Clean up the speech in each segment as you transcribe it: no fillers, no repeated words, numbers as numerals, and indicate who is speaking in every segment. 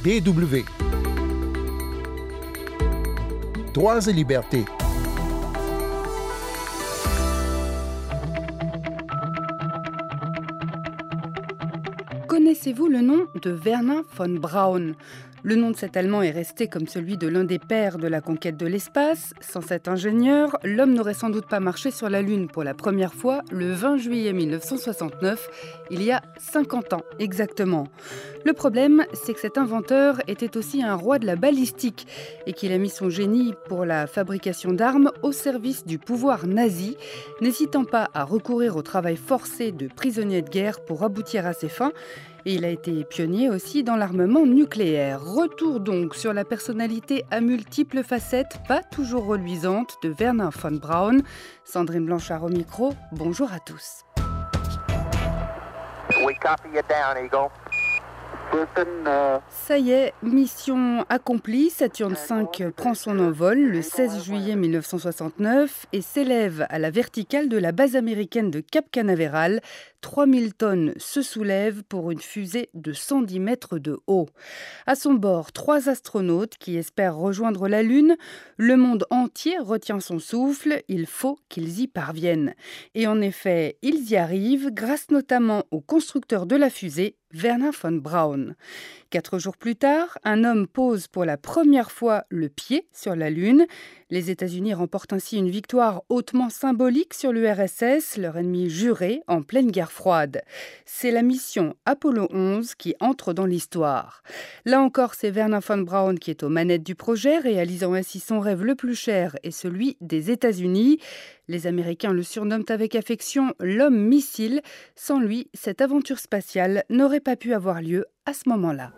Speaker 1: DW. Droits et libertés.
Speaker 2: Connaissez-vous le nom de Wernher von Braun ? Le nom de cet Allemand est resté comme celui de l'un des pères de la conquête de l'espace. Sans cet ingénieur, l'homme n'aurait sans doute pas marché sur la Lune pour la première fois le 20 juillet 1969, il y a 50 ans exactement. Le problème, c'est que cet inventeur était aussi un roi de la balistique et qu'il a mis son génie pour la fabrication d'armes au service du pouvoir nazi, n'hésitant pas à recourir au travail forcé de prisonniers de guerre pour aboutir à ses fins. Et il a été pionnier aussi dans l'armement nucléaire. Retour donc sur la personnalité à multiples facettes, pas toujours reluisante, de Wernher von Braun. Sandrine Blanchard au micro, bonjour à tous.
Speaker 3: We copy you down, Eagle.
Speaker 2: Ça y est, mission accomplie. Saturne V prend son envol le 16 juillet 1969 et s'élève à la verticale de la base américaine de Cap Canaveral. 3000 tonnes se soulèvent pour une fusée de 110 mètres de haut. À son bord, 3 astronautes qui espèrent rejoindre la Lune. Le monde entier retient son souffle. Il faut qu'ils y parviennent. Et en effet, ils y arrivent grâce notamment au constructeur de la fusée, Wernher von Braun. 4 jours plus tard, un homme pose pour la première fois le pied sur la Lune. Les États-Unis remportent ainsi une victoire hautement symbolique sur l'URSS, leur ennemi juré en pleine guerre froide. C'est la mission Apollo 11 qui entre dans l'histoire. Là encore, c'est Wernher von Braun qui est aux manettes du projet, réalisant ainsi son rêve le plus cher et celui des États-Unis. Les Américains le surnomment avec affection l'homme missile. Sans lui, cette aventure spatiale n'aurait pas pu avoir lieu à ce moment-là.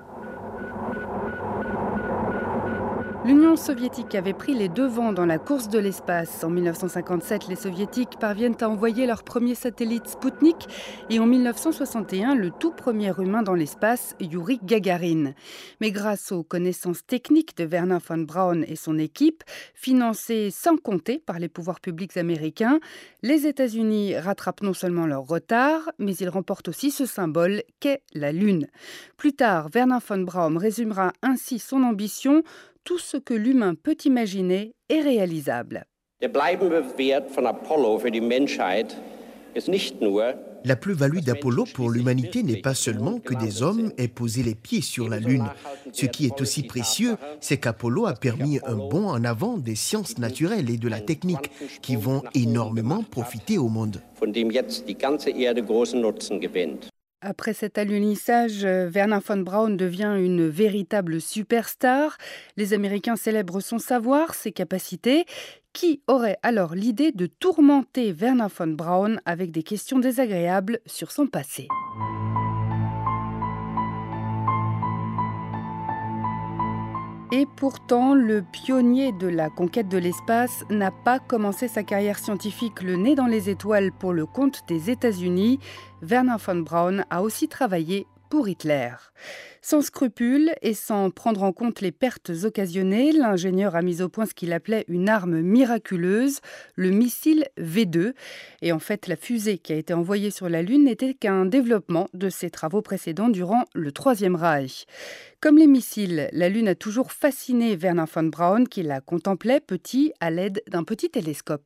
Speaker 2: L'Union soviétique avait pris les devants dans la course de l'espace. En 1957, les soviétiques parviennent à envoyer leur premier satellite Sputnik et en 1961, le tout premier humain dans l'espace, Youri Gagarin. Mais grâce aux connaissances techniques de Wernher von Braun et son équipe, financées sans compter par les pouvoirs publics américains, les États-Unis rattrapent non seulement leur retard, mais ils remportent aussi ce symbole qu'est la Lune. Plus tard, Wernher von Braun résumera ainsi son ambition: tout ce que l'humain peut imaginer est réalisable.
Speaker 4: La plus-value d'Apollo pour l'humanité n'est pas seulement que des hommes aient posé les pieds sur la Lune. Ce qui est aussi précieux, c'est qu'Apollo a permis un bond en avant des sciences naturelles et de la technique qui vont énormément profiter au monde.
Speaker 2: Après cet alunissage, Wernher von Braun devient une véritable superstar. Les Américains célèbrent son savoir, ses capacités. Qui aurait alors l'idée de tourmenter Wernher von Braun avec des questions désagréables sur son passé ? Et pourtant, le pionnier de la conquête de l'espace n'a pas commencé sa carrière scientifique le nez dans les étoiles pour le compte des États-Unis. Wernher von Braun a aussi travaillé pour Hitler. Sans scrupules et sans prendre en compte les pertes occasionnées, l'ingénieur a mis au point ce qu'il appelait une arme miraculeuse, le missile V2. Et en fait, la fusée qui a été envoyée sur la Lune n'était qu'un développement de ses travaux précédents durant le Troisième Reich. Comme les missiles, la Lune a toujours fasciné Wernher von Braun qui la contemplait petit à l'aide d'un petit télescope.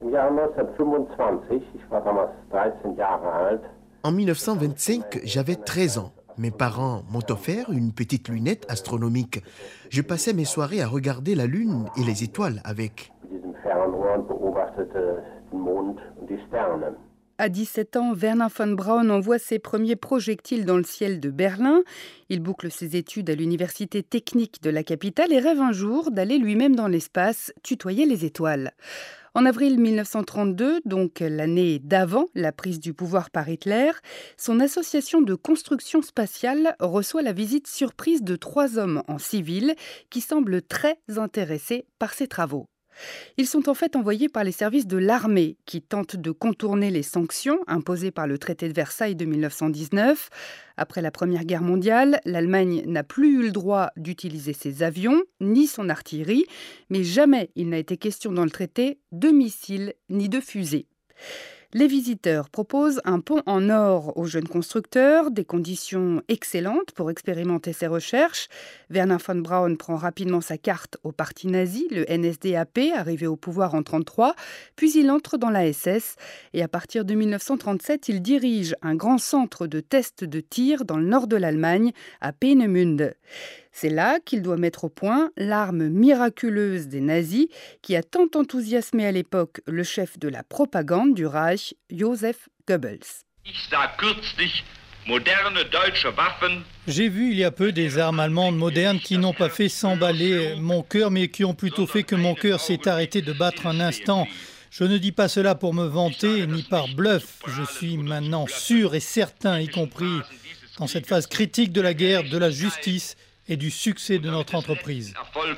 Speaker 4: En 1925, j'avais 13 ans. Mes parents m'ont offert une petite lunette astronomique. Je passais mes soirées à regarder la Lune et les étoiles avec.
Speaker 2: À 17 ans, Wernher von Braun envoie ses premiers projectiles dans le ciel de Berlin. Il boucle ses études à l'université technique de la capitale et rêve un jour d'aller lui-même dans l'espace, tutoyer les étoiles. En avril 1932, donc l'année d'avant la prise du pouvoir par Hitler, son association de construction spatiale reçoit la visite surprise de 3 hommes en civil qui semblent très intéressés par ses travaux. Ils sont en fait envoyés par les services de l'armée qui tentent de contourner les sanctions imposées par le traité de Versailles de 1919. Après la Première Guerre mondiale, l'Allemagne n'a plus eu le droit d'utiliser ses avions ni son artillerie, mais jamais il n'a été question dans le traité de missiles ni de fusées. Les visiteurs proposent un pont en or aux jeunes constructeurs, des conditions excellentes pour expérimenter ses recherches. Wernher von Braun prend rapidement sa carte au parti nazi, le NSDAP, arrivé au pouvoir en 1933, puis il entre dans la SS et à partir de 1937, il dirige un grand centre de tests de tir dans le nord de l'Allemagne, à Peenemünde. C'est là qu'il doit mettre au point l'arme miraculeuse des nazis qui a tant enthousiasmé à l'époque le chef de la propagande du Reich, Joseph Goebbels.
Speaker 5: J'ai vu il y a peu des armes allemandes modernes qui n'ont pas fait s'emballer mon cœur, mais qui ont plutôt fait que mon cœur s'est arrêté de battre un instant. Je ne dis pas cela pour me vanter, ni par bluff. Je suis maintenant sûr et certain, y compris dans cette phase critique de la guerre, de la justice et du succès de notre entreprise.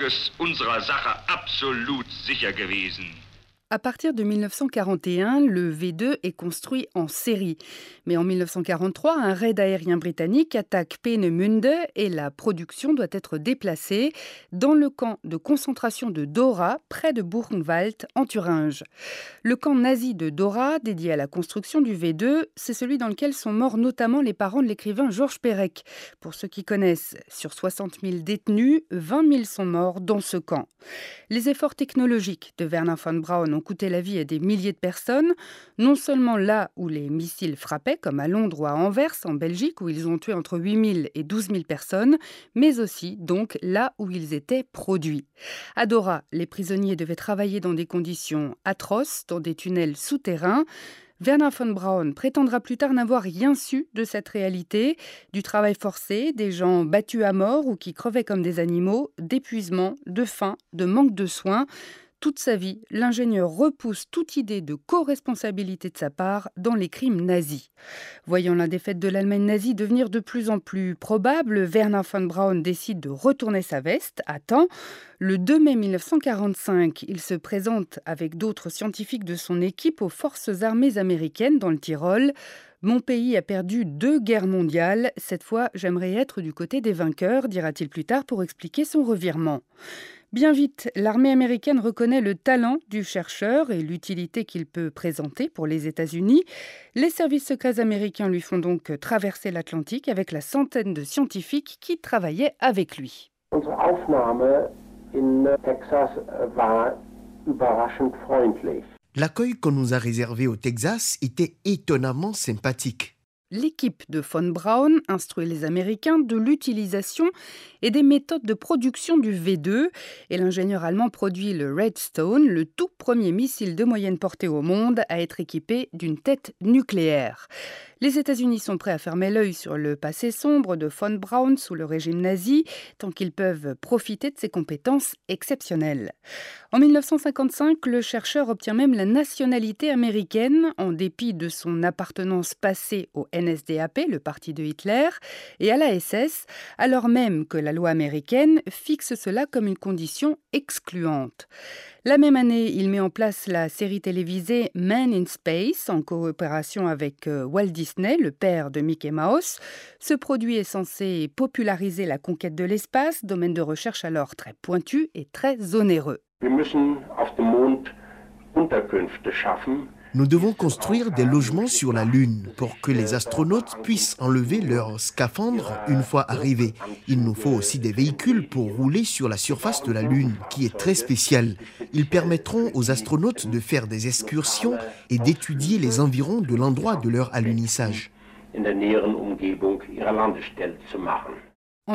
Speaker 2: À partir de 1941, le V2 est construit en série. Mais en 1943, un raid aérien britannique attaque Peenemünde et la production doit être déplacée dans le camp de concentration de Dora, près de Buchenwald, en Thuringe. Le camp nazi de Dora, dédié à la construction du V2, c'est celui dans lequel sont morts notamment les parents de l'écrivain Georges Perec. Pour ceux qui connaissent, sur 60 000 détenus, 20 000 sont morts dans ce camp. Les efforts technologiques de Wernher von Braun ont coûté la vie à des milliers de personnes, non seulement là où les missiles frappaient, comme à Londres ou à Anvers, en Belgique, où ils ont tué entre 8 000 et 12 000 personnes, mais aussi donc là où ils étaient produits. À Dora, les prisonniers devaient travailler dans des conditions atroces, dans des tunnels souterrains. Wernher von Braun prétendra plus tard n'avoir rien su de cette réalité, du travail forcé, des gens battus à mort ou qui crevaient comme des animaux, d'épuisement, de faim, de manque de soins. Toute sa vie, l'ingénieur repousse toute idée de co-responsabilité de sa part dans les crimes nazis. Voyant la défaite de l'Allemagne nazie devenir de plus en plus probable, Wernher von Braun décide de retourner sa veste à temps. Le 2 mai 1945, il se présente avec d'autres scientifiques de son équipe aux forces armées américaines dans le Tyrol. « Mon pays a perdu 2 guerres mondiales. Cette fois, j'aimerais être du côté des vainqueurs », dira-t-il plus tard pour expliquer son revirement. Bien vite, l'armée américaine reconnaît le talent du chercheur et l'utilité qu'il peut présenter pour les États-Unis. Les services secrets américains lui font donc traverser l'Atlantique avec la centaine de scientifiques qui travaillaient avec lui.
Speaker 6: Unsere Aufnahme in Texas war überraschend freundlich.
Speaker 4: L'accueil qu'on nous a réservé au Texas était étonnamment sympathique.
Speaker 2: L'équipe de von Braun instruit les Américains de l'utilisation et des méthodes de production du V2 et l'ingénieur allemand produit le Redstone, le tout premier missile de moyenne portée au monde à être équipé d'une tête nucléaire. Les États-Unis sont prêts à fermer l'œil sur le passé sombre de von Braun sous le régime nazi, tant qu'ils peuvent profiter de ses compétences exceptionnelles. En 1955, le chercheur obtient même la nationalité américaine, en dépit de son appartenance passée au NSDAP, le parti de Hitler, et à la SS, alors même que la loi américaine fixe cela comme une condition excluante. La même année, il met en place la série télévisée Man in Space en coopération avec Walt Disney, le père de Mickey Mouse. Ce produit est censé populariser la conquête de l'espace, domaine de recherche alors très pointu et très onéreux.
Speaker 6: Wir müssen auf dem Mond Unterkünfte schaffen.
Speaker 4: Nous devons construire des logements sur la Lune pour que les astronautes puissent enlever leurs scaphandres une fois arrivés. Il nous faut aussi des véhicules pour rouler sur la surface de la Lune, qui est très spéciale. Ils permettront aux astronautes de faire des excursions et d'étudier les environs de l'endroit de leur alunissage.
Speaker 6: In der näheren Umgebung ihrer Landestelle zu machen.
Speaker 2: En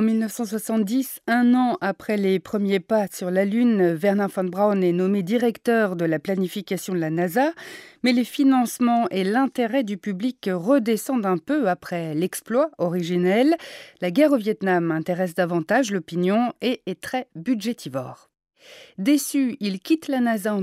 Speaker 2: 1970, un an après les premiers pas sur la Lune, Wernher von Braun est nommé directeur de la planification de la NASA, mais les financements et l'intérêt du public redescendent un peu après l'exploit originel. La guerre au Vietnam intéresse davantage l'opinion et est très budgétivore. Déçu, il quitte la NASA en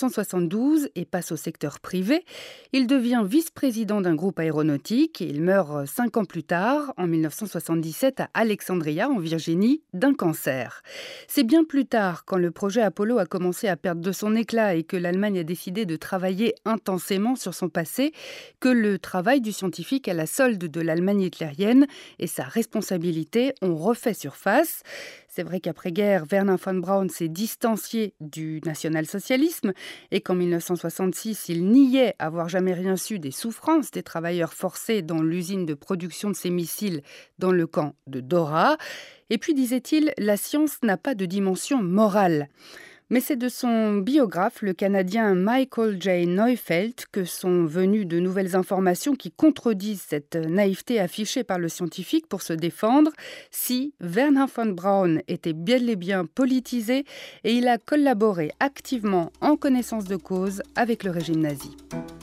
Speaker 2: 1972 et passe au secteur privé. Il devient vice-président d'un groupe aéronautique et il meurt 5 ans plus tard, en 1977, à Alexandria, en Virginie, d'un cancer. C'est bien plus tard, quand le projet Apollo a commencé à perdre de son éclat et que l'Allemagne a décidé de travailler intensément sur son passé, que le travail du scientifique à la solde de l'Allemagne hitlérienne et sa responsabilité ont refait surface. C'est vrai qu'après-guerre, Wernher von Braun s'est distancié du national-socialisme et qu'en 1966, il niait avoir jamais rien su des souffrances des travailleurs forcés dans l'usine de production de ses missiles dans le camp de Dora. Et puis, disait-il, la science n'a pas de dimension morale. Mais c'est de son biographe, le Canadien Michael J. Neufeld, que sont venues de nouvelles informations qui contredisent cette naïveté affichée par le scientifique pour se défendre. Si Wernher von Braun était bel et bien politisé et il a collaboré activement en connaissance de cause avec le régime nazi.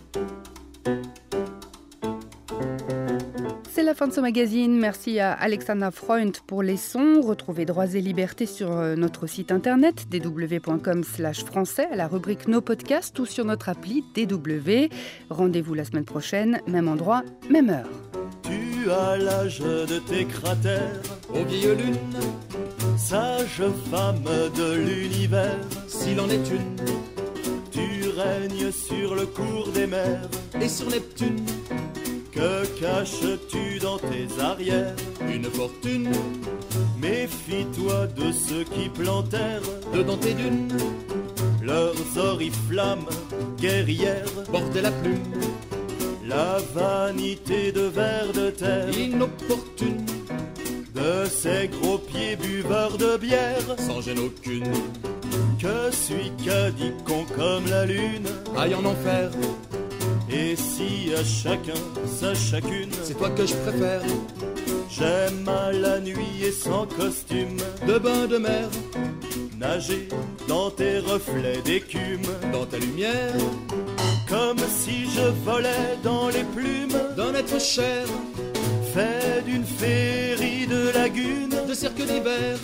Speaker 2: C'est la fin de ce magazine. Merci à Alexandra Freund pour les sons. Retrouvez Droits et Libertés sur notre site internet dw.com/français à la rubrique Nos podcasts ou sur notre appli DW. Rendez-vous la semaine prochaine, même endroit, même heure.
Speaker 7: Tu as l'âge de tes cratères, ô vieille lune, sage femme de l'univers, s'il en est une. Tu règnes sur le cours des mers et sur Neptune. Que caches-tu dans tes arrières? Une fortune. Méfie-toi de ceux qui plantèrent dedans tes dunes leurs oriflammes guerrières portaient la plume. La vanité de vers de terre inopportune de ces gros pieds buveurs de bière sans gêne aucune. Que suis qu'adicon comme la lune aille en enfer. Et si à chacun sa chacune, c'est toi que je préfère. J'aime à la nuit et sans costume de bain de mer, nager dans tes reflets d'écume, dans ta lumière, comme si je volais dans les plumes d'un être cher, fait d'une féerie de lagunes, de cirque d'hiver.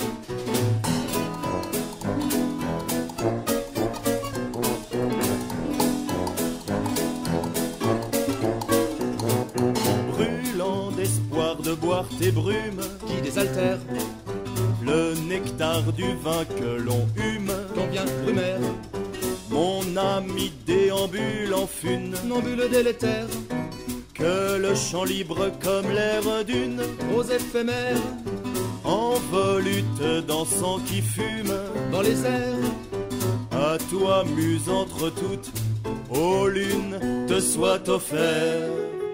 Speaker 7: De boire tes brumes qui désaltèrent le nectar du vin que l'on hume, quand vient Brumaire. Mon ami déambule en funambule délétère, que le chant libre comme l'air d'une rose éphémère, en volute dansant qui fume dans les airs. À toi muse entre toutes, ô lune, te soit offert.